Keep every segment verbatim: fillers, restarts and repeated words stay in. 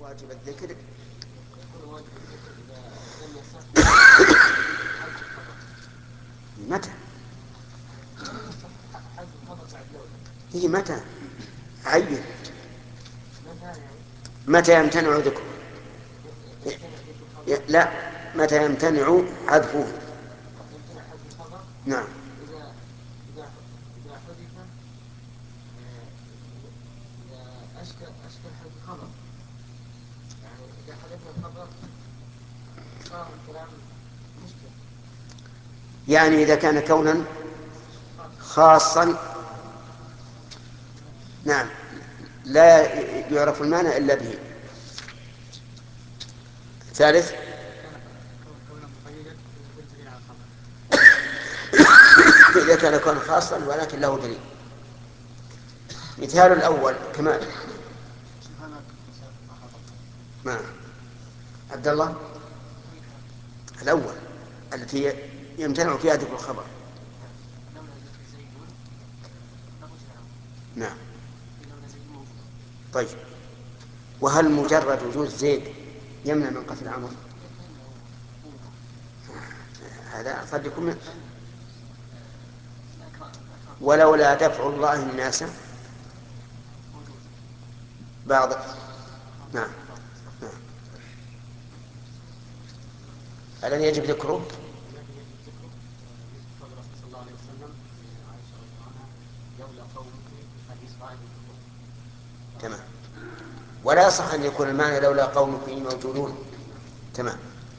واجب الذكر يكون واجب الذكر إذا لم يصح حذف الخبر. متى؟ إذا لم يصح حذف الخبر بعد لولا. هي متى؟ عين متى يعني؟ متى يمتنع ذكره؟ يمتنع ذكر الخبر. لا، متى يمتنع حذفه؟ يمتنع حذف الخبر. نعم. إذا إذا إذا حذف آه، إذا أشكل أشكل حذف الخبر، يعني إذا حذفنا الخبر صار الكلام مشكل. يعني إذا كان كونا خاصا، نعم، لا يعرف المعنى إلا به. ثالث، كونه مقيدا بدون دليل على الخبر. إذا كان كونا خاصا ولكن له دليل. مثال الأول كما ما عبد الله الأول التي يمتنع فيها ذكر الخبر. نعم. طيب، وهل مجرد وجود زيد يمنع من قتل عمرو؟ هذا قد يكون من... ولولا دفع الله الناس بعض. نعم. نعم. الذي يجب ذكره قول الرسول صلى الله عليه وسلم لعائشة رضي الله عنها: لولا قومك حديث واحد الكفر. تمام. ولا يصح أن يكون المعنى لولا قومك موجودون. تمام.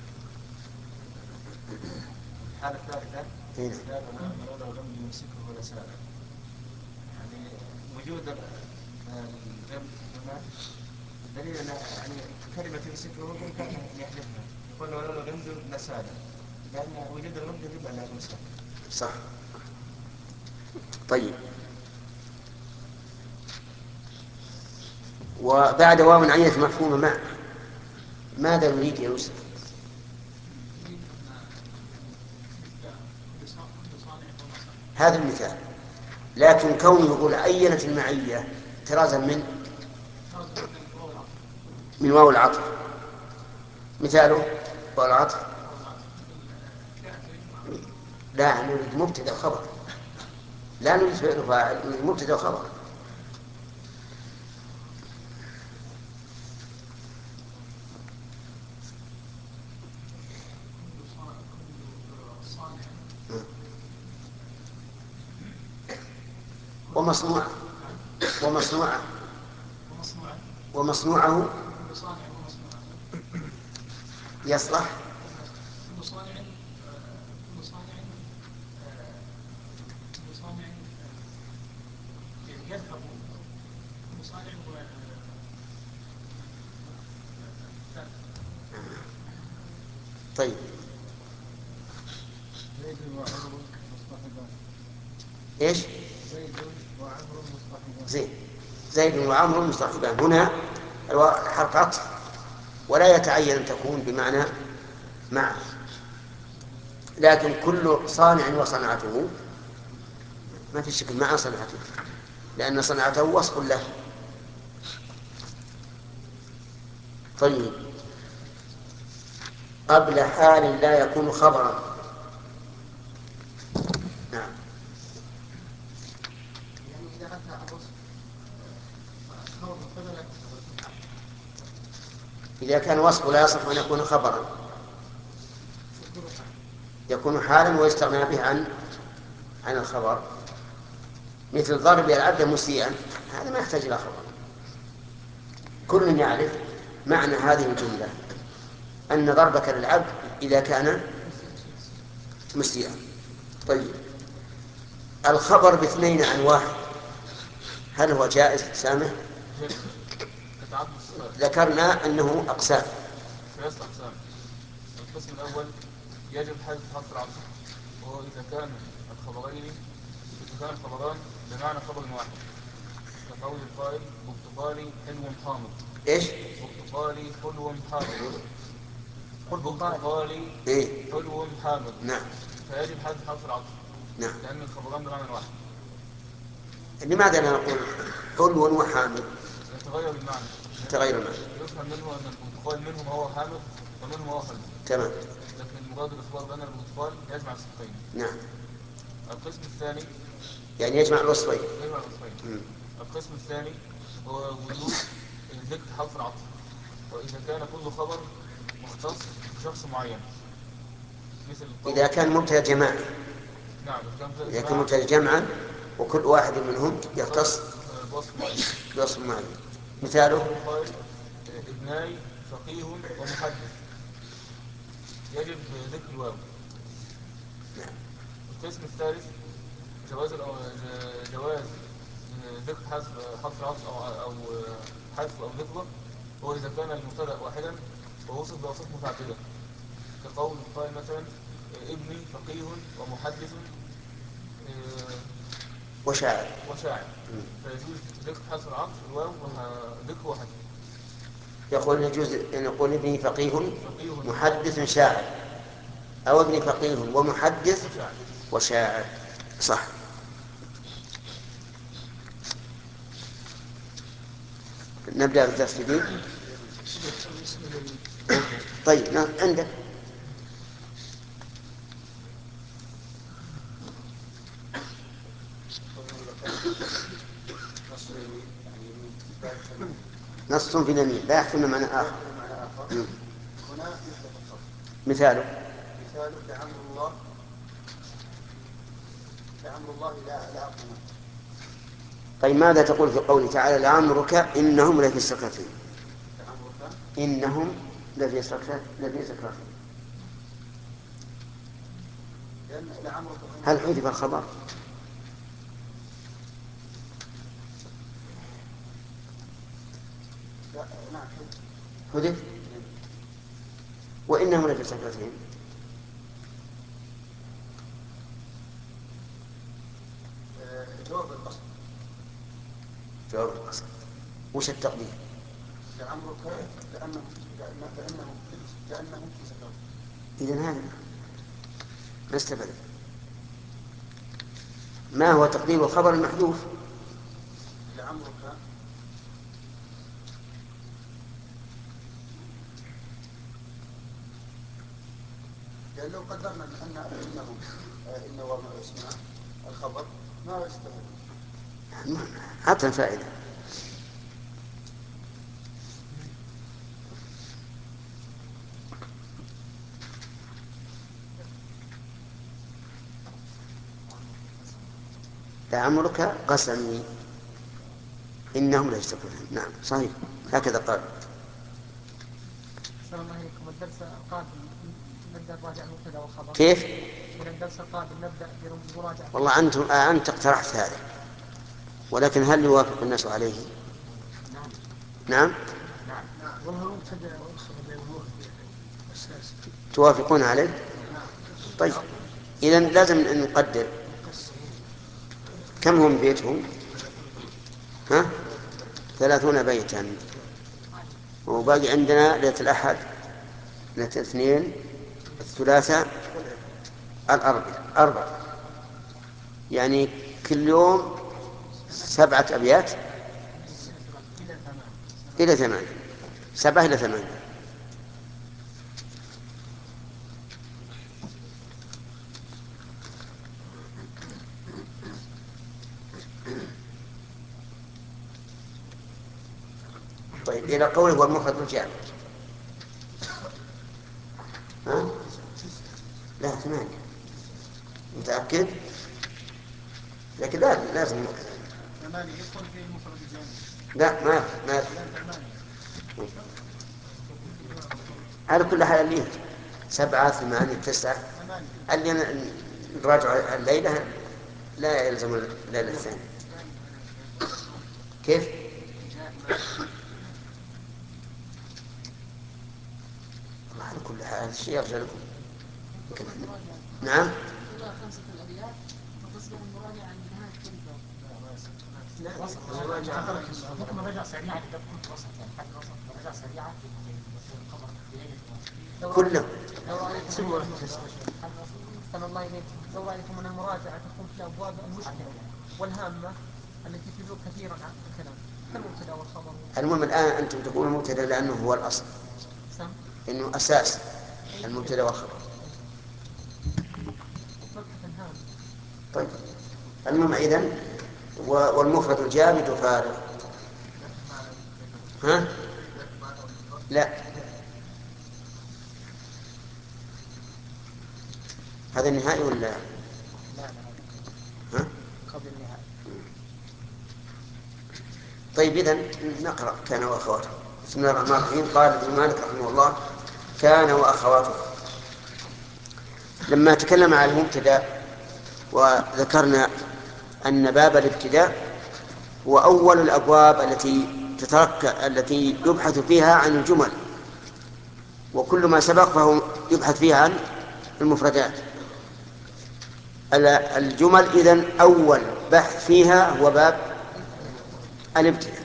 الحالة الثالثة هنا لولا لم يمسكه لسانا، يعني وجود الغم هنا الدليل أن يعني كلمة يمسكه بإمكانه أن يحذفها، يقول لولا غمز لسانا، لأن وجود الغمز يدل على المسك. صح. طيب، وبعد واو عينة مفهومة ما ماذا نريد يا يوسف؟ هذا المثال، لكن كونه يقول عينت المعية احترازا من من واو العطف، مثاله واو العطف لا نريد مبتدأ خبر، لا نريد فعل فاعل، نريد مبتدأ خبر. ومصنوع ومصنوع ومصنوعه يصلح. كل صانع كل صانع كل صانع يذهب كل صانع هو طيب، زيد وعمر مصطحبان. ايش؟ زيد وعمر مصطحبان. زين، زيد وعمر مصطحبان. هنا حرف عطف ولا يتعين أن تكون بمعنى مع، لكن كل صانع وصنعته ما في شكل مع صنعته، لأن صنعته وصف له. طيب، قبل حال لا يكون خبرا. نعم. يعني إذا أتى الوصف خبر مبتدأ لا يكون حال. إذا كان وصفه لا يصح أن يكون خبرا يكون حال. يكون حالا ويستغنى به عن عن الخبر، مثل ضرب العبد مسيئا، هذا ما يحتاج إلى خبر. كل يعرف معنى هذه الجملة أن ضربك للعبد إذا كان مسيئا. طيب، الخبر باثنين عن واحد هل هو جائز سامح؟ كتعدد الصفات. ذكرنا أنه أقسام. ثلاث أقسام. القسم الأول يجب حذف حرف العطف، وهو إذا كان الخبرين إذا كان الخبران بمعنى خبر واحد، كقول القائل: برتقالي حلو حامض. إيش؟ برتقالي حلو حامض. برتقالي إيه؟ حلو حامض. نعم. فيجب حذف حرف العطف. نعم. لأن الخبران بمعنى واحد. لماذا لا نقول حلو وحامض؟ تغير المعنى. تغير المعنى. يفهم منه أن المتقال منهم هو حامل ومنهم هو خلف. تمام. لكن مجرد الإخبار بأن المتقال يجمع الصفتين. نعم. القسم الثاني يعني يجمع الوصفين. يجمع الوصفين. القسم الثاني هو وجود ذكر حرف العطف، وإذا كان كل خبر مختص بشخص معين، مثل إذا كان مبتدأ جماعة. نعم. إذا كان مبتدأ جمعا وكل واحد منهم يختص بوصف معين. بوصف معين. مثاله قال ابناي فقيه ومحدث، يجب ذكر الواو. نعم. القسم الثالث جواز جواز ذكر حذف حرف العطف أو أو حذف أو ذكره، هو إذا كان المبتدأ واحدا ووصف بأوصاف متعددة، كقول قال مثلا ابني فقيه ومحدث وشاعر وشاعر، فيجوز ذكر حذف العطف الواو وذكر وحذف. يقول يجوز أن يقول ابني فقيه محدث شاعر، أو ابني فقيه ومحدث وشاعر. صح. نبدأ بالدرس الجديد. طيب نعم عندك. نص في اليمين لا يحتمل معنى آخر. هنا يحدث الخبر. مثاله مثاله لعمر الله، لعمر الله لا لا أقوم. طيب ماذا تقول في قوله تعالى لعمرك إنهم لفي سكرتهم؟ لعمرك إنهم لفي سكرتهم لفي سكرتهم لأن لعمرك هل حذف الخبر؟ لا نعم حذف. وإنهم لفي سكرتهم جواب القصد. جواب القصد. وش التقدير؟ لعمرك لأنهم لأنهم لأنهم في سكرات. إذن هذا ما استفدت. ما هو تقدير الخبر المحذوف؟ لعمرك لأن لو قدرنا أن إنهم إنه اسمها الخبر ما يستفاد. عطنا فائدة. لعمرك قسمي إنهم لا يستقبلون. نعم صحيح هكذا قال. السلام الله عليكم. الدرس القادم نبدأ نراجع المبتدأ والخبر. كيف؟ من الدرس القادم نبدأ بمراجعة. والله أنتم آه أنت اقترحت هذا، ولكن هل يوافق الناس عليه؟ نعم. نعم. نعم. والله مبتدأ والخبر لأنه أساس. توافقون عليه؟ نعم. طيب إذن لازم أن نقدر كم هم بيتهم. ها؟ ثلاثون بيتا، وباقي عندنا ليلة الأحد، ليلة الاثنين، الثلاثاء، الأربعاء، أربعة، يعني كل يوم سبعة أبيات إلى ثمانية، سبعة إلى ثمانية. طيب إلى قوله هو المفرد الجامع. ها؟ لا ثمانية. متأكد؟ لكن لازم لازم ثمانية يدخل في المفرد الجامع. لا ما ما ثمانية. على كل حال اللي سبعة ثمانية تسعة اللي نراجع الليلة لا يلزم الليلة الثانية. كيف؟ الله على كل حال الشيء يرجع لكم. نعم. خمسة الأبيات وتصبح المراجعة عند نهاية كل باب. لا وسط ممكن مراجعة سريعة لكل وسط، يعني حتى وسط مراجعة سريعة كله. لو رأيتم أحسن الله إليكم، لو رأيتم أن المراجعة تكون في الأبواب المشكلة والهامة التي تدور كثيرا عن الكلام. المبتدا والخبر. المهم الآن أنتم تقولون المبتدا لأنه هو الأصل، سم إنه أساس المبتدا والخبر. طيب المهم إذن والمفرد الجامد فارغ. ها؟ لا، هذا النهائي ولا لا لا ها؟ قبل النهاية. طيب إذن نقرأ كان وأخواته. بسم الله الرحمن الرحيم. قال ابن مالك رحمه الله: كان وأخواته. لما تكلم عن المبتدأ وذكرنا أن باب الابتداء هو أول الأبواب التي تتركى التي يبحث فيها عن الجمل، وكل ما سبق فهو يبحث فيها عن المفردات. الجمل إذن أول بحث فيها هو باب الابتداء.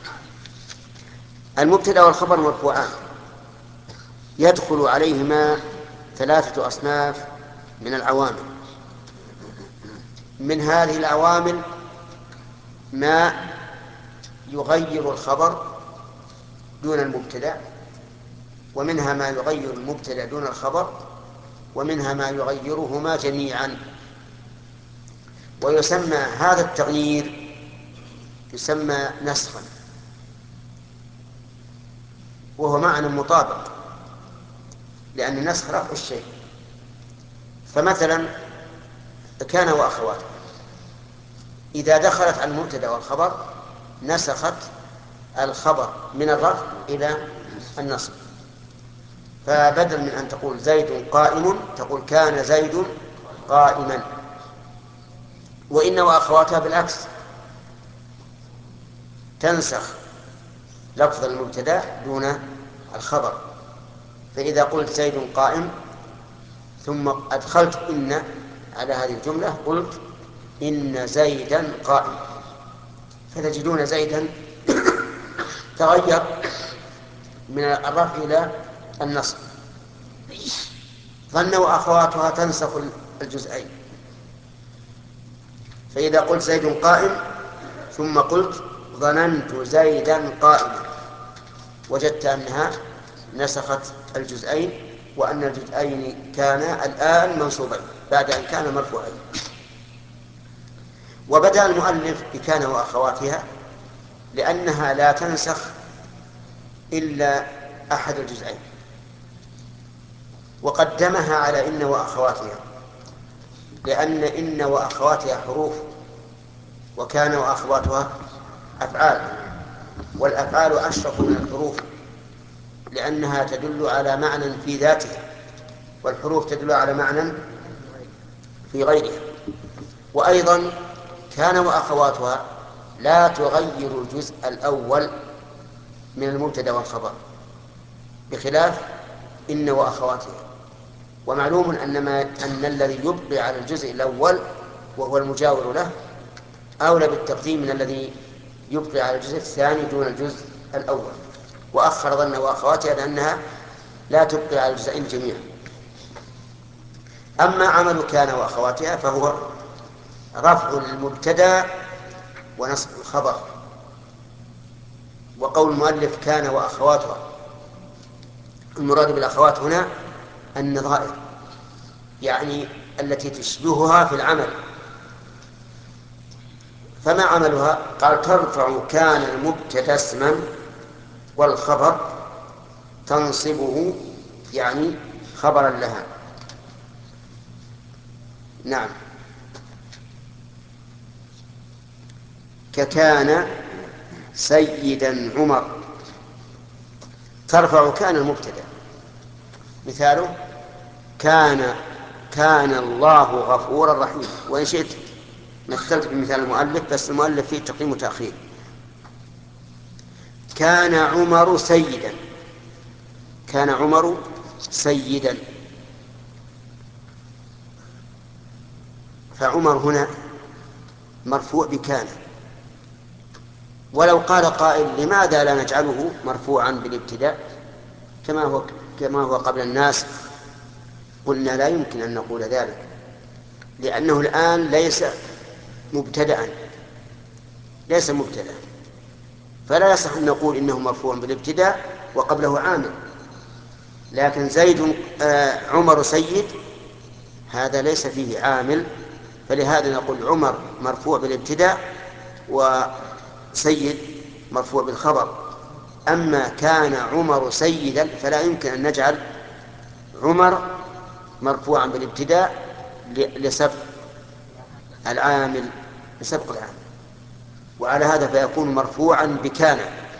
المبتدأ والخبر مرفوعان، يدخل عليهما ثلاثة أصناف من العوامل. من هذه العوامل ما يغير الخبر دون المبتدأ، ومنها ما يغير المبتدأ دون الخبر، ومنها ما يغيرهما جميعا. ويسمى هذا التغيير يسمى نسخا، وهو معنى مطابق، لأن النسخ رفع الشيء. فمثلا كان وأخواته إذا دخلت على المبتدأ والخبر نسخت الخبر من الرفع إلى النصب. فبدل من أن تقول زيد قائم تقول كان زيد قائما. وإن وأخواتها بالعكس، تنسخ لفظ المبتدأ دون الخبر. فإذا قلت زيد قائم ثم أدخلت إن على هذه الجملة قلت إن زيدا قائم، فتجدون زيدا تغير من الرفع إلى النصب. ظن وأخواتها تنسخ الجزئين. فإذا قلت زيد قائم ثم قلت ظننت زيدا قائما وجدت أنها نسخت الجزئين، وأن الجزئين كانا الآن منصوبين بعد أن كان مرفوعين. وبدأ المؤلف بكان وأخواتها لأنها لا تنسخ إلا أحد الجزئين، وقدمها على إن وأخواتها لأن إن وأخواتها حروف، وكان وأخواتها أفعال، والأفعال أشرف من الحروف لأنها تدل على معنى في ذاتها، والحروف تدل على معنى في غيرها. وأيضا كان وأخواتها لا تغير الجزء الأول من المبتدأ والخبر بخلاف إن وأخواتها. ومعلوم أن, ما أن الذي يبقي على الجزء الأول وهو المجاور له أولى بالتقديم من الذي يبقي على الجزء الثاني دون الجزء الأول. وأخر ظن وأخواتها لأنها لا تبقي على الجزئين جميعا. أما عمل كان وأخواتها فهو رفع المبتدأ ونصب الخبر. وقول المؤلف كان وأخواتها، المراد بالأخوات هنا النظائر، يعني التي تشبهها في العمل. فما عملها؟ قال ترفع كان المبتدأ اسما والخبر تنصبه، يعني خبرا لها. نعم، ككان سيدا عمر. ترفع كان المبتدأ، مثاله كان كان الله غفورا رحيما. وإن شئت مثلت بمثال المؤلف، بس المؤلف فيه تقديم وتأخير. كان عمر سيدا، كان عمر سيدا، فعمر هنا مرفوع بكان. ولو قال قائل لماذا لا نجعله مرفوعا بالابتداء كما هو كما هو قبل الناس؟ قلنا لا يمكن أن نقول ذلك، لأنه الآن ليس مبتدأ، ليس مبتدأ، فلا يصح أن نقول إنه مرفوع بالابتداء وقبله عامل. لكن زيد آه عمر سيد هذا ليس فيه عامل، فلهذا نقول عمر مرفوع بالابتداء وسيد مرفوع بالخبر. أما كان عمر سيدا فلا يمكن أن نجعل عمر مرفوعا بالابتداء لسبق العامل لسبق العامل، وعلى هذا فيكون مرفوعا بكان.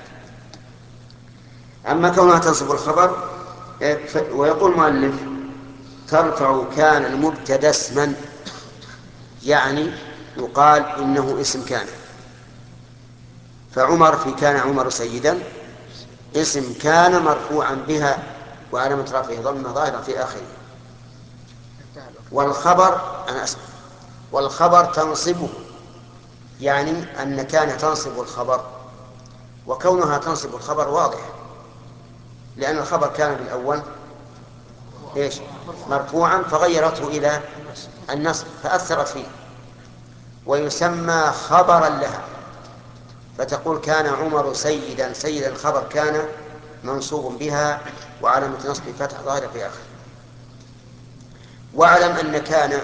أما كونها تنصب الخبر ويقول المؤلف ترفع كان المبتدا اسما، يعني يقال إنه اسم كان. فعمر في كان عمر سيدا اسم كان مرفوعا بها وعلامة رفعه ضمة ظاهرة في آخره. والخبر أنا أسف والخبر تنصبه، يعني أن كان تنصب الخبر، وكونها تنصب الخبر واضح لأن الخبر كان بالأول إيش مرفوعا فغيرته إلى النصب فأثرت فيه، ويسمى خبرا لها. فتقول كان عمر سيدا، سيدا خبر كان منصوب بها وعلامة نصب فتح ظاهرة في آخر. واعلم أن كان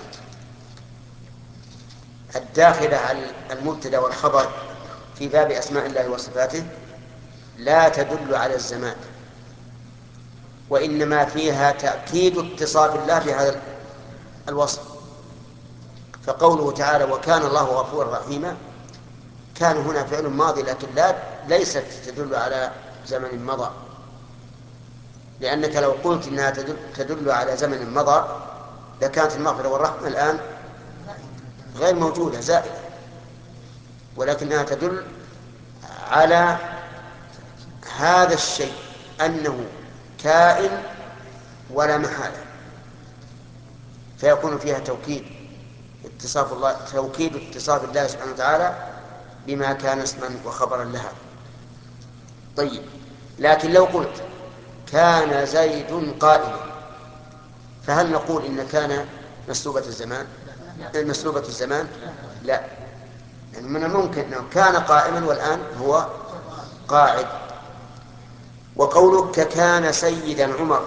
الداخلة على المبتدا والخبر في باب أسماء الله وصفاته لا تدل على الزمان، وإنما فيها تأكيد اتصاف الله بهذا الوصف. فقوله تعالى وكان الله غفورا رحيما، كان هنا فعل ماضي لكن لا ليست تدل على زمن مضى، لأنك لو قلت إنها تدل, تدل على زمن مضى لكانت المغفرة والرحمة الآن غير موجودة زائدة، ولكنها تدل على هذا الشيء أنه كائن ولا محالة، فيكون فيها توكيد اتصاف الله توكيد اتصاف الله سبحانه وتعالى بما كان اسما وخبرا لها. طيب، لكن لو قلت كان زيد قائما فهل نقول إن كان مسلوبة الزمان مسلوبة الزمان؟ لا، يعني من الممكن أنه كان قائما والآن هو قاعد. وقولك كان سيدا عمر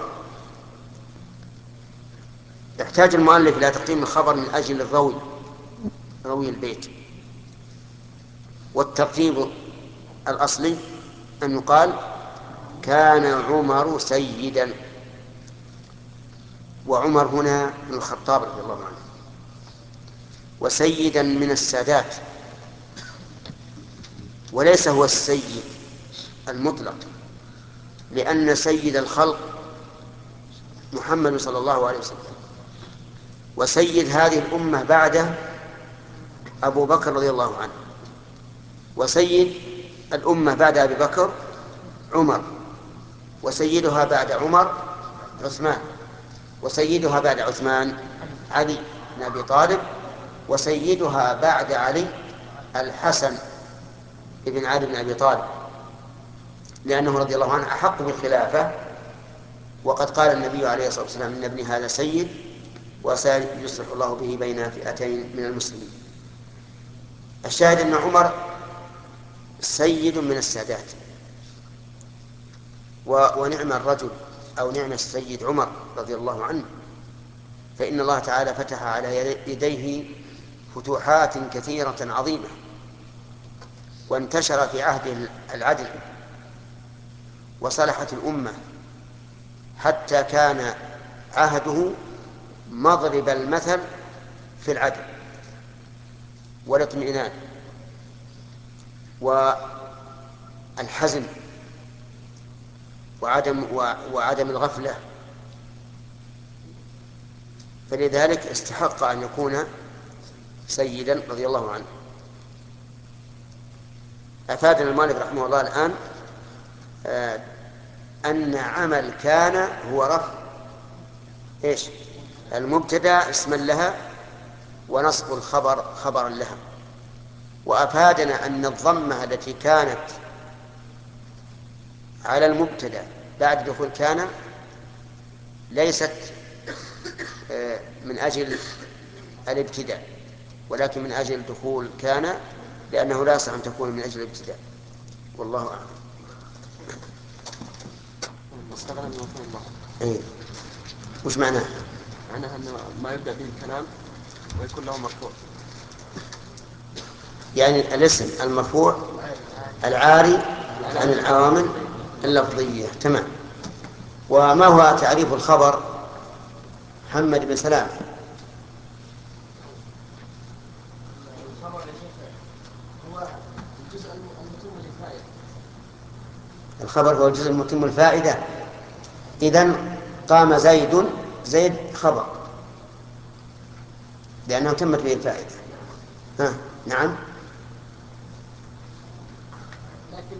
يحتاج المؤلف إلى تقديم الخبر من أجل الروي روي البيت، والترتيب الأصلي أن يقال كان عمر سيدا، وعمر هنا من الخطاب رضي الله عنه، وسيدا من السادات، وليس هو السيد المطلق، لأن سيد الخلق محمد صلى الله عليه وسلم، وسيد هذه الأمة بعده أبو بكر رضي الله عنه، وسيد الأمة بعد أبي بكر عمر، وسيدها بعد عمر عثمان، وسيدها بعد عثمان علي بن أبي طالب، وسيدها بعد علي الحسن ابن علي بن أبي طالب، لأنه رضي الله عنه أحق بالخلافة، وقد قال النبي عليه الصلاة والسلام إن ابني هذا سيد وسيصلح الله به بين فئتين من المسلمين. الشاهد أن عمر سيد من السادات، ونعم الرجل أو نعم السيد عمر رضي الله عنه، فإن الله تعالى فتح على يديه فتوحات كثيرة عظيمة، وانتشر في عهده العدل وصلحت الأمة، حتى كان عهده مضرب المثل في العدل والاطمئنان والحزم وعدم وعدم الغفلة، فلذلك استحق أن يكون سيدا رضي الله عنه. أفادنا المؤلف رحمه الله الآن آه أن عمل كان هو رفع إيش المبتدأ اسما لها ونصب الخبر خبرا لها، وأفادنا أن الضمة التي كانت على المبتدأ بعد دخول كان ليست من أجل الابتداء ولكن من أجل دخول كان، لأنه لا يصح أن تكون من أجل الابتداء. والله أعلم. استغرب من مفهوم الله. إيه وش معناه؟ معناها أنه ما يبدأ به الكلام ويكون له مرفوع. يعني الاسم المرفوع العاري عن العوامل اللفظية. تمام. وما هو تعريف الخبر محمد بن سلام؟ الخبر يا شيخ هو الجزء المتم للفائدة. الخبر هو الجزء المتم الفائدة. إذن قام زيد، زيد خبر لأنه تمت به الفائدة. ها نعم. لكن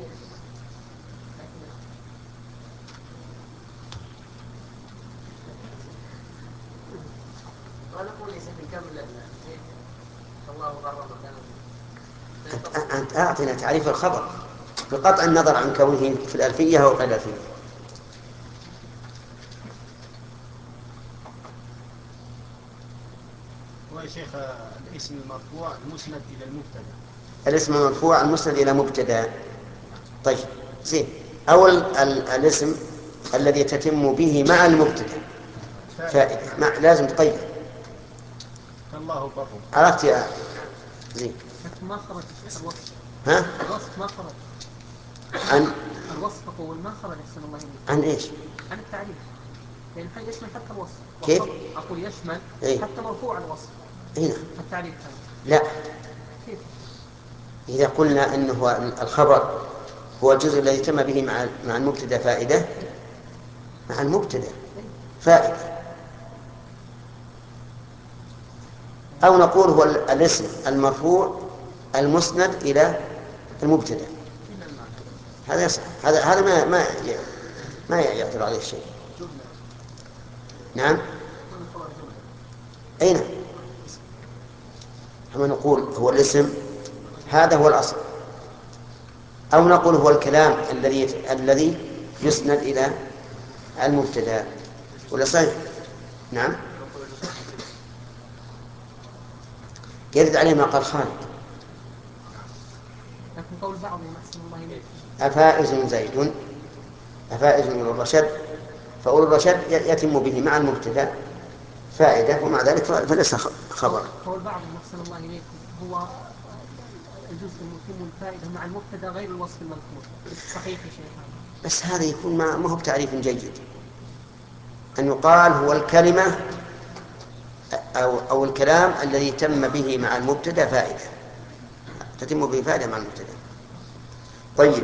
وأنا أقول ليس نكمل زيد الله ضر مكانه. أنت أعطنا تعريف الخبر بقطع النظر عن كونه في الألفية أو غير الألفية. هو يا شيخ الاسم المرفوع المسند إلى المبتدأ. الاسم المرفوع المسند إلى مبتدأ. طيب زين. أول ال- الاسم الذي تتم به مع المبتدأ فائدة. مع لازم تقيد. الله بر. عرفت يا زين؟ ما خرج الشيخ الوصف. ها؟ الوصف ما خرج. عن الوصف أقول ما خرج أحسن الله إليك. عن إيش؟ عن التعريف. يعني حي يشمل حتى الوصف. كيف؟ أقول يشمل إيه؟ حتى مرفوع الوصف. هنا التعريف هذا. لا. كيف؟ إذا قلنا أنه الخبر هو الجزء الذي تم به مع مع المبتدأ فائدة، مع المبتدأ فائدة. أو نقول هو الاسم المرفوع المسند إلى المبتدأ. هذا يصح. هذا هذا ما ما ما يعتبر عليه شيء. نعم. أين؟ أما نقول هو الاسم هذا هو الأصل، أو نقول هو الكلام الذي الذي يسند إلى المبتدأ. ولا صحيح؟ نعم. يرد عليه ما قال خالد. لكن قول بعضهم أحسن الله إليك. أفائز زيد، أفائز الرشد، فأول الرشد يتم به مع المبتدأ فائدة، ومع ذلك فليس خبر. قول بعضهم أحسن الله إليك هو الجزء المتم الفائدة مع المبتدأ غير الوصف المذكور. صحيح يا شيخ. بس هذا يكون ما هو بتعريف جيد. أن يقال هو الكلمة أو أو الكلام الذي تم به مع المبتدأ فائدة، تتم به فائدة مع المبتدأ. طيب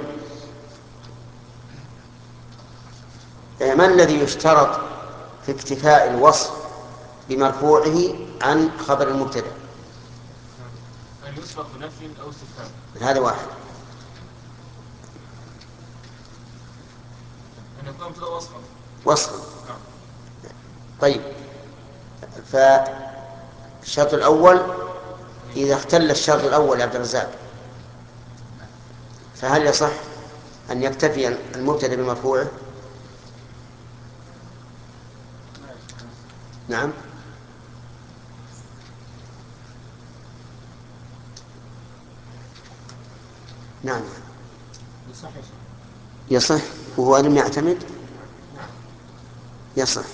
ما الذي يشترط في اكتفاء الوصف بمرفوعه عن خبر المبتدأ؟ أن يسبق بنفي أو استفهام. هذا واحد. أن يكون مبتدأ وصفا. وصفا. طيب فالشرط الأول إذا اختل الشرط الأول يا عبد الرزاق فهل يصح أن يكتفي المبتدأ بمرفوعه؟ نعم. نعم يصح يا شيخ. يصح وهو لم يعتمد. يصح.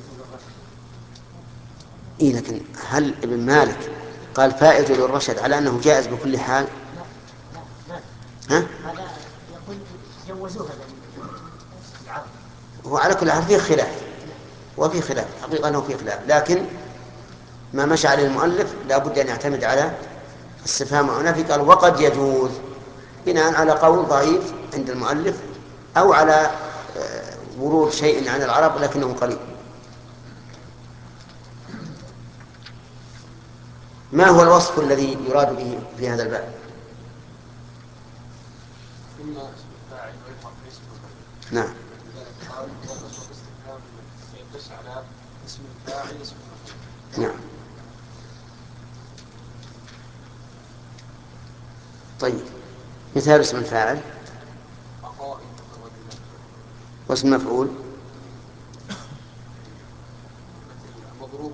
إيه لكن هل ابن مالك قال فائز للرشد على أنه جائز بكل حال؟ لا لا. ها؟ هذا يقول جوزوها العرب. هو على كل حال فيه خلاف، وفي خلاف حقيقة أنه فيه خلاف، لكن ما مشى عليه المؤلف لا بد أن يعتمد على استفهام ونفي. قال وقد يجوز بناء على قول ضعيف عند المؤلف أو على ورود شيء عن العرب لكنه قليل. ما هو الوصف الذي يراد به في هذا الباب؟ إما اسم الفاعل ويلحق باسم المفعول. نعم. قال وقصد استفهام يدل على اسم الفاعل اسم المفعول. نعم. طيب مثال اسم الفاعل واسم المفعول مضروب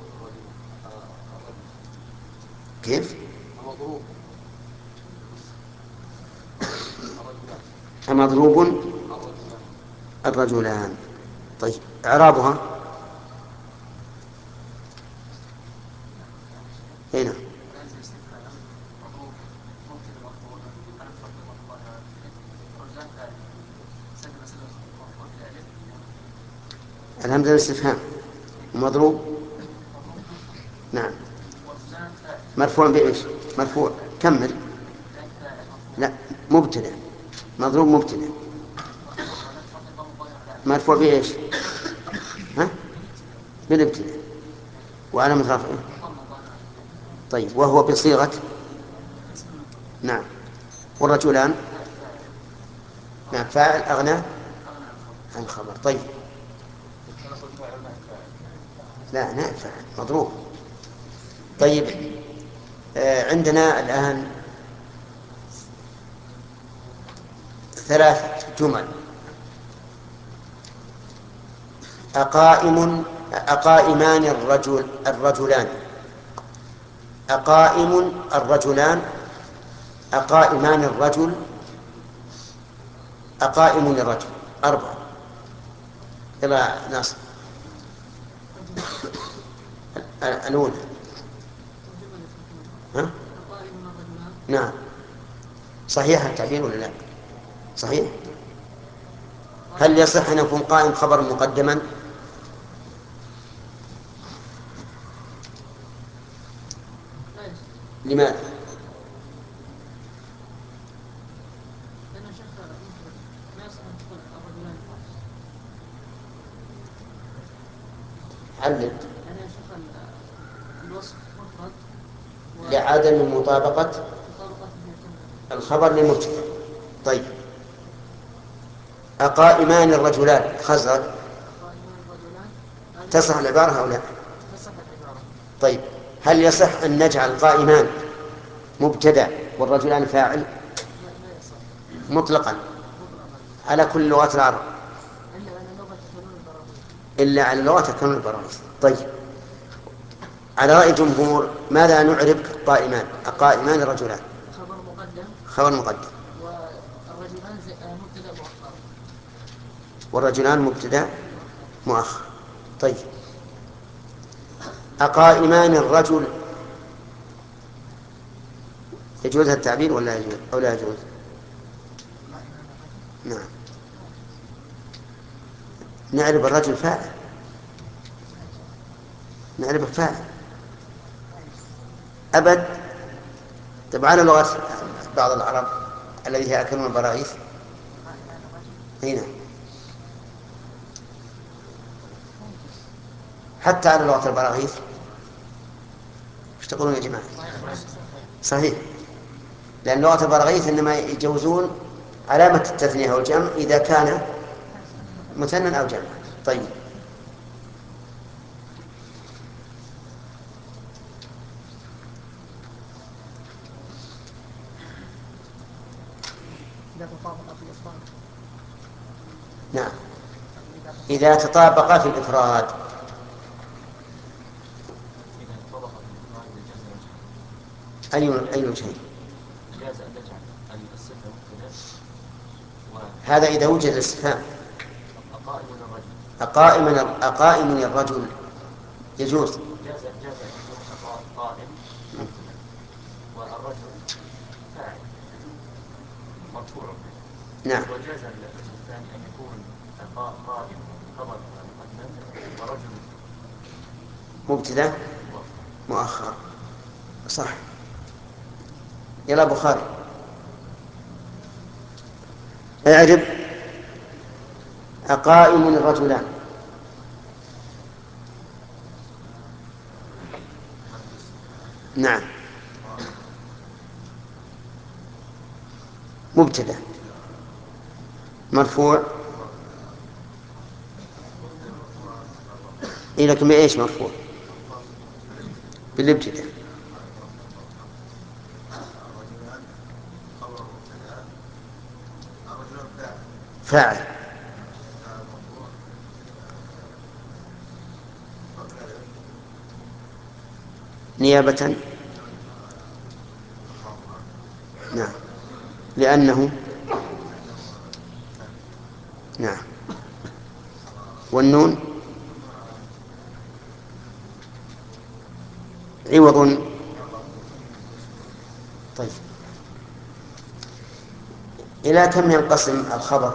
كيف؟ مضروب مضروب الرجلان. طيب إعرابها هنا الهمزة الاستفهام مضروب. نعم. مرفوع بإيش؟ مرفوع كمل. لا مبتدأ مضروب مبتدأ مرفوع بإيش؟ ها؟ بالابتداء وعلامة رفعه. طيب وهو بصيغة نعم. والرجلان نعم فاعل أغنى عن خبر. طيب لا نائب فاعل مضروب. طيب آه عندنا الآن ثلاث جمل. أقائم أقائمان الرجل الرجلان أقائم الرجلان أقائمان الرجل أقائم الرجل أربعة. يلا ناصر الأولى. ها؟ نعم صحيح التعبير ولا لا؟ صحيح. هل يصح أن يكون قائم خبر مقدما؟ لماذا؟ علل. لعدم مطابقة الخبر للمبتدأ. طيب أقائمان الرجلان خزرج تصح العبارة أو لا؟ طيب هل يصح أن نجعل قائمان مبتدأ والرجلان فاعل مطلقا على كل لغات العرب إلا على لغة كون البراغيث؟ طيب على رأي الجمهور ماذا نعرب قائمان؟ أقائمان الرجلان خبر مقدم خبر مقدم والرجلان مبتدأ مؤخر والرجلان مبتدأ مؤخر. طيب أقائمان الرجل يجوز التعبير ولا يجوز أو لا يجوز؟ نعم نعرف الرجل فاعل نعرف فاعل أبد. طيب على لغة بعض العرب الذي هي أكلون البراغيث هنا حتى على لغة البراغيث ايش تقولون يا جماعة؟ صحيح لأن لغة البراغيث إنما يجوزون علامة التثنية والجمع إذا كان مثنى أو جمع. طيب نعم إذا تطابق في الإفراد. أي أي وجهين؟ جاز أن نجعل الصفة مبتدأ هذا إذا وجد الاستفهام. أقائم الرجل أقائم أقائم الرجل يجوز. جاز جاز أن يكون قائم مبتدأ والرجل فاعل مرفوع. نعم وجاز الوجه الثاني أن يكون قائم خبر مقدم ورجل مبتدأ مؤخر. صح. يلا بخاري اعرب أقائم الرجلان. نعم مبتدأ مرفوع. إيه لكن بإيش مرفوع؟ بالابتداء. فاعل نيابة. نعم لأنه نعم. والنون عوض. طيب، إلى كم ينقسم الخبر؟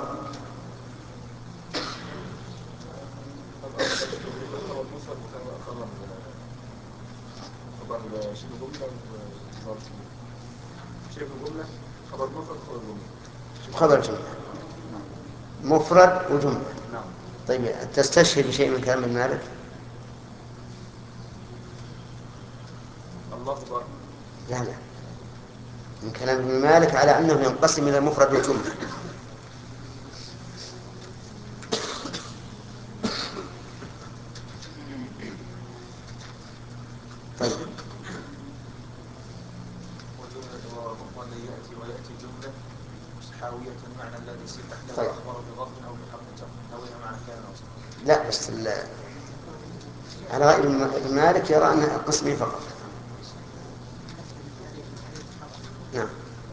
خبر جملة، مفرد وجملة. طيب، تستشهد بشيء من كلام ابن مالك؟ لا لا، من كلام ابن مالك على أنه ينقسم إلى مفرد وجملة. طيب، يأتي ويأتي جملة حاوية المعنى الذي سيق له طيب. أخبر بضبط أو بحق جر نويها معنى كان أو لا بس على رأي ابن مالك يرى أنها قسمين فقط. نعم.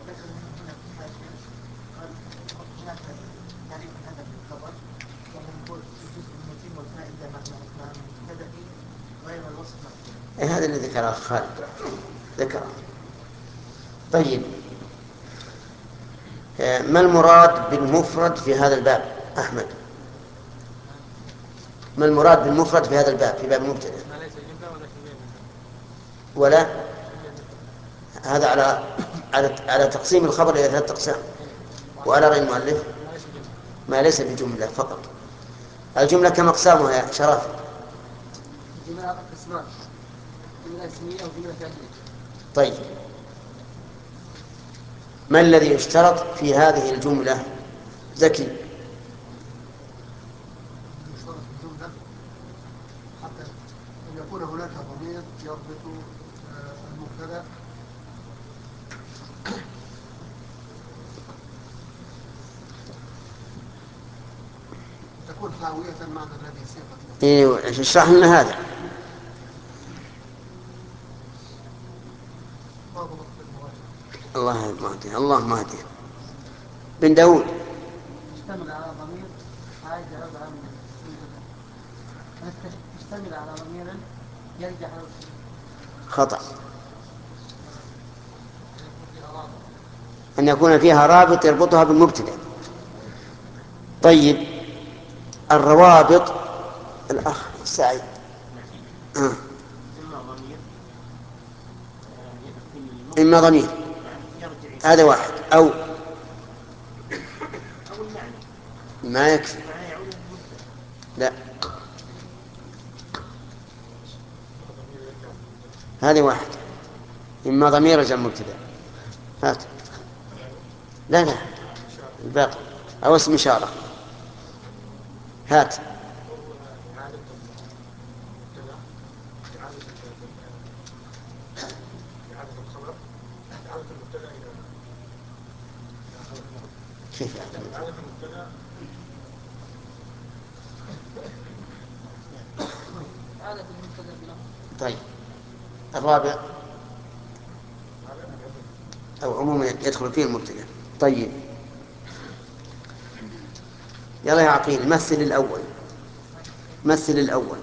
هناك تعريف هذا الخبر وهو نقول الجزء المتم والفائدة مع مبتدأ غير الوصف مفهوم. هذا الذي ذكره خالد ذكره. طيب، ما المراد بالمفرد في هذا الباب أحمد؟ ما المراد بالمفرد في هذا الباب، في باب المبتدأ؟ ولا هذا على على على تقسيم الخبر إلى ثلاثة أقسام، وعلى رأي المؤلف ما ليس بجملة فقط. الجملة كم أقسامها يا شرف؟ الجملة قسمان، جملة اسمية وجملة فعلية. طيب، ما الذي يشترط في هذه الجملة زكي؟ يشترط في الجملة حتى أن يكون هناك ضمير يربط المبتدأ تكون حاوية المعنى الذي سيقت له. إيه، اشرح لنا هذا. الله مهدي، الله مهدي. بن داود. تشتمل على ضمير عائد يعود على تشتمل على ضمير يرجع على خطأ. أن يكون فيها رابط يربطها بالمبتدأ. طيب، الروابط الأخ سعيد. آه. إما ضمير، هذا واحد، أو ما يكفي. لا، هذه واحد، إما ضمير رجع مبتدأ. هات. لا لا، الباقي أو اسم إشارة. هات. كيف يعني؟ طيب، الرابع أو عموما يدخل فيه المبتدأ. طيب، يلا يا عقيل، مثل الأول، مثل الأول،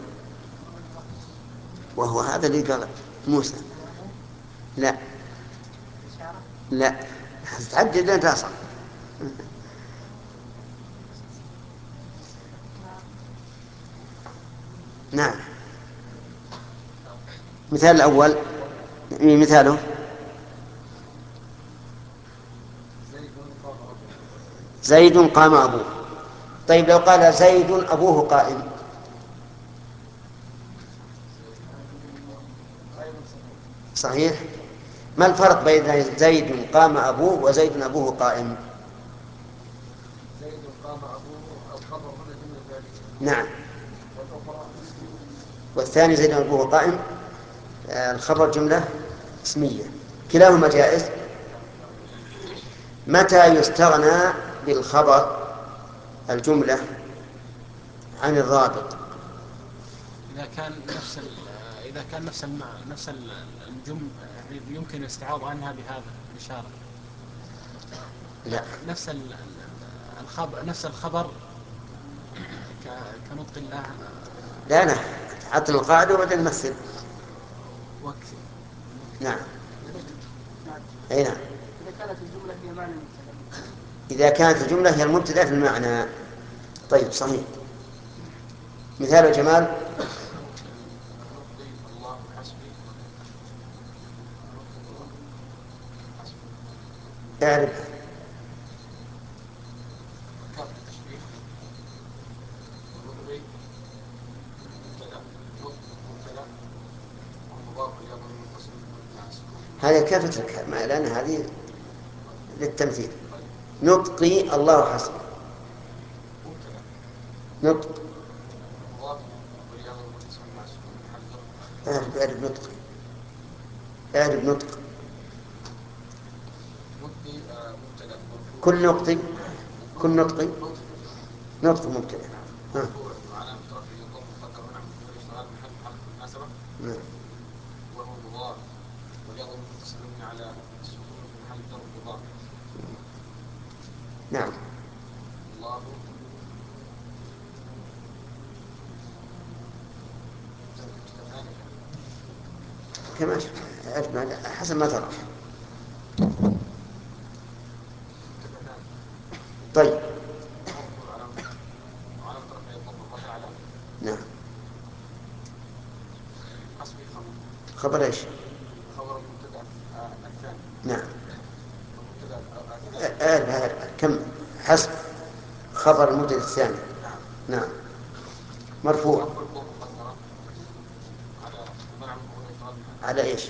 وهو هذا اللي قال موسى. لا لا، تعدد لين تصل. نعم. مثال الأول مثاله زيد قام أبوه. طيب، لو قال زيد أبوه قائم، صحيح. ما الفرق بين زيد قام أبوه وزيد أبوه قائم؟ زيد قام أبوه الخبر هنا جملة فعلية. نعم. والأخرى اسمية. والثاني زيد أبوه قائم، الخبر جملة اسمية، كلاهما جائز. متى يستغنى بالخبر الجملة عن الرابط؟ إذا كان نفس إذا كان نفس المعنى نفس الجملة يمكن الاستعاضة عنها بهذا الإشارة. لا، نفس الخبر نفس الخبر ك- كنطق الله. لا لا، حط القاعدة وبعدين نمثل. وك نعم. أي نعم. إذا كانت الجملة هي معنى المبتدأ. إذا كانت الجملة هي المبتدأ في المعنى. طيب صحيح. مثال يا جمال. نطقي الله حسبي. اعرف. كاف التشبيه. ونطقي مبتدأ. نطق مبتدأ ومضاف لأمر منفصل مبني على السكون. هذا كيف اترك، لأن هذه للتمثيل. نطقي الله حسبي. مبتدأ. نطق. مضاف ولأمر منفصل مع السكون محل جر. اعرف اعرف نطق. اعرف نطق. نطقي آه، مبتدأ مرفوع. كل نطق. كل نطق. نطق مبتدأ. ها. مرفوع وعلامة رفعه يضم مقدر ونعم في اشتغال محل محل المناسبة. نعم. وهو مضاف ولأمر منفصل مبني على السكون في محل جر مضاف. نعم. الله كما ش- اعرف ما- حسب ما ترى. طيب. مرفوع علامة وعلامة رفعه يضم الظاهر على نعم. حسبي خبر. خبر ايش؟ خبر المبتدأ آه، الثاني. نعم. المبتدأ الثاني. اعرف اعرف كم حسب خبر المبتدأ الثاني. نعم. نعم. مرفوع. مرفوع ضم مقدرة على منع من ظهور اشتغال محل. على ايش؟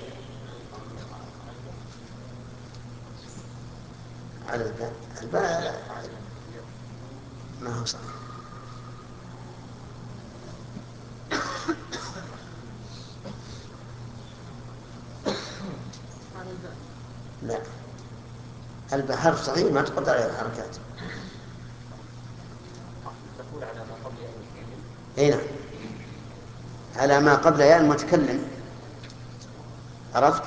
على الباء. الباء ما هو صح. على الباء. لا، الباء حرف صغير ما تقدر عليه الحركات. تقول على ما قبل أن يتكلم. اي نعم، على ما قبل ياء المتكلم. عرفت؟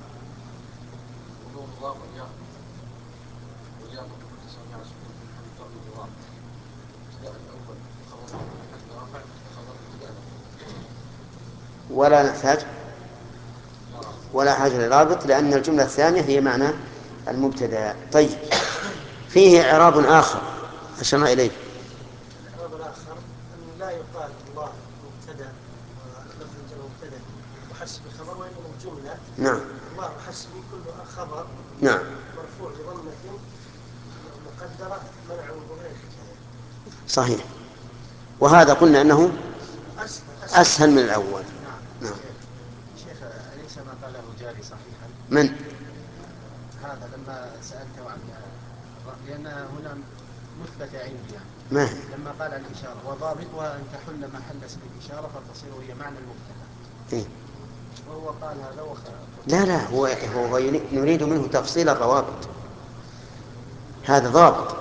وهو مضاف وليأمر وليأمر متصل مع السكون في محل جر مضاف. ابتداء الأول خبر محل رفع خبر ابتداء الأول. ولا نحتاج ولا حاجة لرابط، لأن الجملة الثانية هي معنى المبتدأ. طيب، فيه إعراب آخر أشرنا إليه. الإعراب الآخر أنه لا يقال الله مبتدأ ولفظ الجر مبتدأ وحسبي خبر، وإنما الجملة نعم. الله حسبي كله خبر نعم. مرفوع بضمة مقدرة منع من ظهور الحكاية. صحيح. وهذا قلنا أنه أسهل, أسهل من الأول. نعم. نعم. شيخ, شيخ أليس ما قاله جاري صحيحا؟ من؟ هذا لما سألته عن لأن هنا مثبت عندي يعني. ما هي؟ لما قال الإشارة وضابطها أن تحل محل اسم الإشارة فتصير هي معنى المبتدأ. إيه؟ وهو قال هذا وخ... لا لا، هو هو نريد منه تفصيل الروابط. هذا ضابط،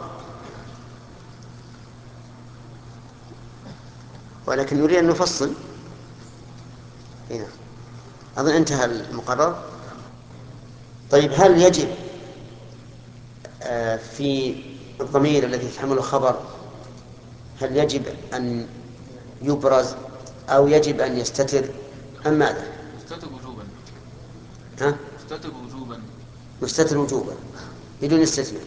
ولكن نريد أن نفصل. هنا أظن انتهى المقرر. طيب، هل يجب آه في الضمير الذي يتحمله خبر، هل يجب أن يبرز أو يجب أن يستتر أم ماذا؟ يستتر وجوبا. ها؟ يستتر وجوبا. يستتر وجوبا بدون استثناء.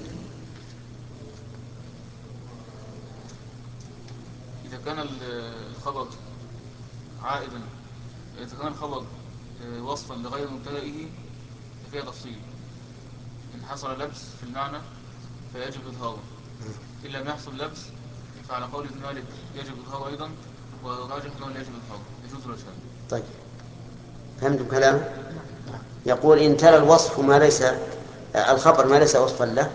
إذا كان الخبر عائدا إذا كان الخبر وصفا لغير مبتدئه ففيها تفصيل. إن حصل لبس في المعنى فيجب إظهاره، إن لم يحصل لبس فعلى قول ابن مالك يجب إظهاره أيضا، والراجح أنه لا يجب إظهاره، يجوز الإرشاد. طيب، فهمتم كلامه؟ يقول إن تلا الوصف ما ليس الخبر ما ليس وصفا له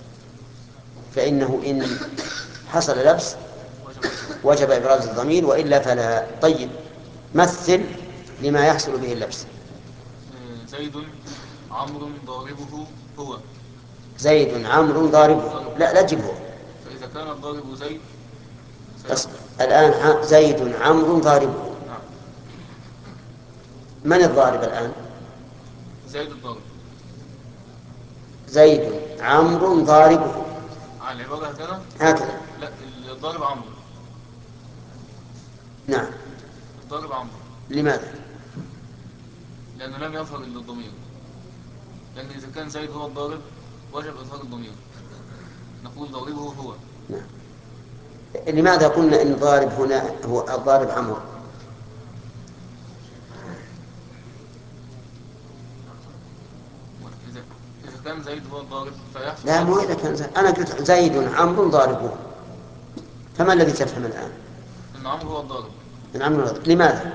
فإنه إن حصل لبس وجب إبراز الضمير، وإلا فلا. طيب، مثل لما يحصل به اللبس. زيد عمرو ضاربه هو. زيد عمرو ضاربه. لا لا تجيب هو. فإذا كان الضارب زيد بس الآن زيد عمرو ضاربه. نعم. من الضارب الآن؟ زيد الضارب. زيد عمرو ضاربه. على العبارة هكذا؟ هكذا. لا، الضارب عمرو. نعم. الضارب عمرو. لماذا؟ لأنه لم يظهر إلا الضمير، لأن إذا كان زيد هو الضارب وجب إظهار الضمير، نقول ضاربه هو. نعم. لماذا قلنا إن ضارب هنا هو الضارب عمرو؟ إذا إذا كان زيد هو الضارب فيحصل. لا، مو إذا كان زيد. أنا قلت زيد عمرو ضاربه، فما الذي تفهم الآن؟ إن عمرو هو الضارب. إن عمرو ضارب. لماذا؟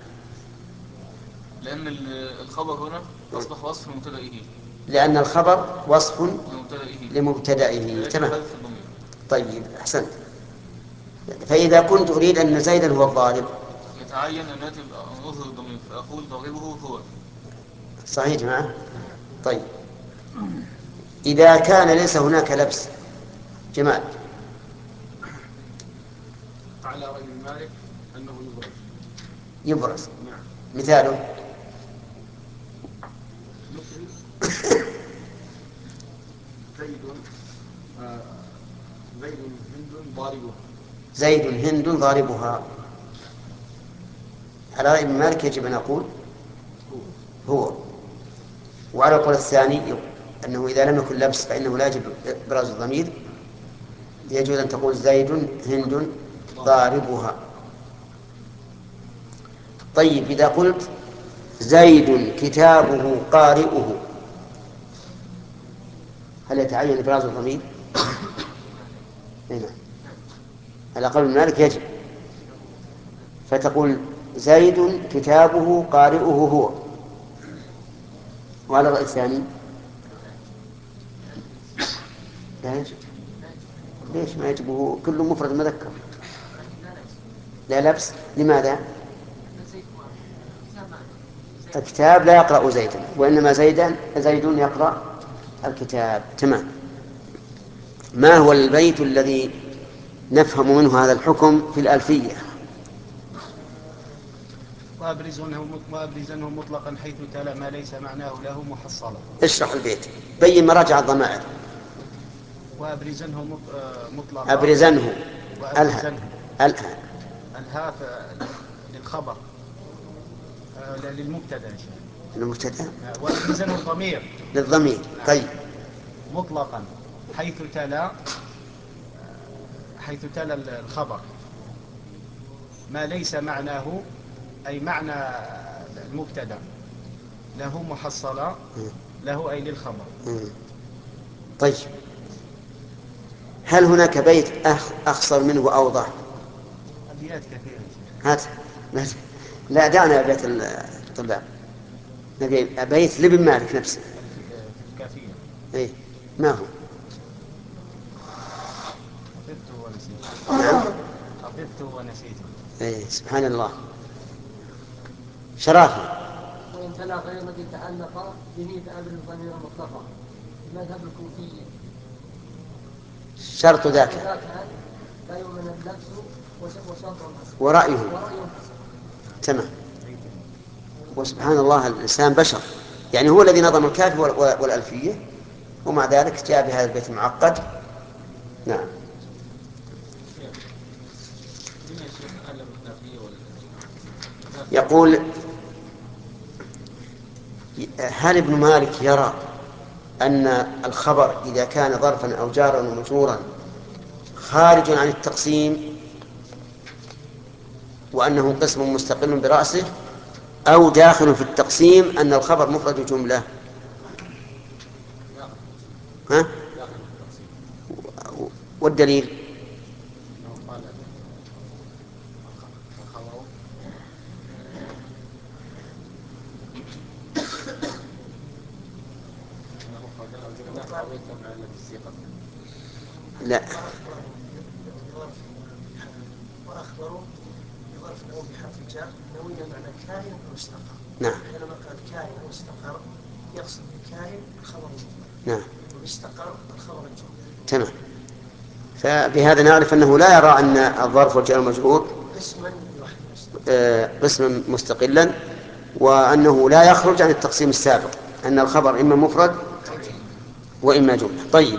لأن الخبر هنا أصبح وصف لمبتدئه. لأن الخبر وصف لمبتدئه لمبتدئه. تمام. الضمير. طيب، أحسنت. فإذا كنت أريد أن زيدا هو الضارب يتعين أن يأتي أظهر الضمير فأقول ضاربه هو. صحيح جماعة؟ طيب، إذا كان ليس هناك لبس جمال على رأي مالك أنه يبرز. يبرز. نعم. مثاله مثل زيد آه زيد هند ضاربها. زيد هند ضاربها. على رأي مالك يجب أن أقول هو. وعلى القول الثاني أنه إذا لم يكن لبس فإنه لا يجب إبراز الضمير، يجوز أن تقول زيد هند ضاربها. طيب، إذا قلت زيد كتابه قارئه، هل يتعين إبراز الضمير؟ نعم، على قول مالك يجب، فتقول زيد كتابه قارئه هو. وعلى الرأي الثاني لا يجب. ليش ما يجب؟ هو كله مفرد مذكر. لا لبس. لماذا؟ الكتاب لا يقرأ زيدا، وإنما زيدا زيد يقرأ الكتاب. تمام. ما هو البيت الذي نفهم منه هذا الحكم في الألفية؟ وأبرزنه مطلقا حيث تلا ما ليس معناه له محصلا. اشرح البيت، بين مراجع الضمائر. وأبرزنه مطلقا. أبرزنه. وأبرزنه الها الها للخبر للمبتدا. المبتدا. وأبرزنه الضمير للضمير. طيب. مطلقا حيث تلا حيث تلا الخبر ما ليس معناه، أي معنى المبتدا له محصلا، له أي للخبر. طيب، هل هناك بيت أخصر منه وأوضح؟ أبيات كثيرة. هات. لا، دعنا بيت الطلاب، نبي بيت لابن مالك نفسه. الكافية. ايه، ما هو؟ حفظته ونسيته. نعم. حفظته ونسيته. ايه، سبحان الله. شرافي. وإن تلا غير الذي تعلق به فأبرز الضمير مطلقا. المذهب الكوفي شرط ذاك لا يؤمن اللبس وشرط ورأيه. ورأيه. تمام. وسبحان الله، الإنسان بشر، يعني هو الذي نظم الكافي والألفية، ومع ذلك جاء بهذا البيت المعقد. نعم. يقول: هل ابن مالك يرى أن الخبر إذا كان ظرفا أو جارا ومجرورا خارج عن التقسيم وأنه قسم مستقل برأسه، أو داخل في التقسيم أن الخبر مفرد جملة؟ ها؟ والدليل؟ لا. وأخبروا بظرف أو بحرف الجر نوين معنى كائن أو استقر. نعم. لما قال كائن أو استقر يقصد بكائن الخبر المفرد. نعم. واستقر الخبر الجملة. تمام. فبهذا نعرف أنه لا يرى أن الظرف والجار والمجرور قسما مستقلا، وأنه لا يخرج عن التقسيم السابق، أن الخبر إما مفرد وإما جملة. طيب،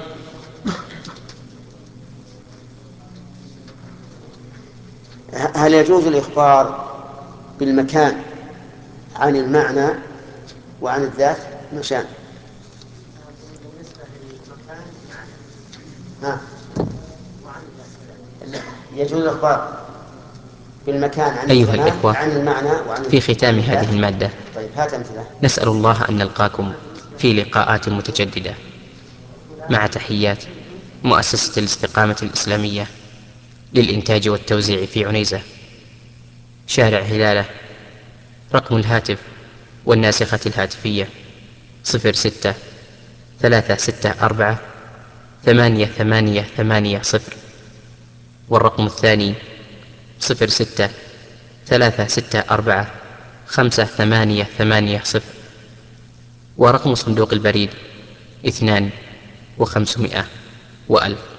هل يجوز الإخبار بالمكان عن المعنى وعن الذات؟ مشان بالنسبة للمكان ها. وعن الذات يجوز الإخبار بالمكان عن أيها الزمان الإخوة، عن المعنى وعن في ختام عن الذات. هذه المادة طيب هات أمثلة. نسأل الله أن نلقاكم في لقاءات متجددة، مع تحيات مؤسسة الاستقامة الإسلامية للإنتاج والتوزيع في عنيزة، شارع هلالة. رقم الهاتف والناسخة الهاتفية صفر ستة ثلاثة ستة أربعة ثمانية ثمانية ثمانية صفر، والرقم الثاني صفر ستة ثلاثة ستة أربعة خمسة ثمانية ثمانية صفر، ورقم صندوق البريد اثنان وخمسمائة وألف.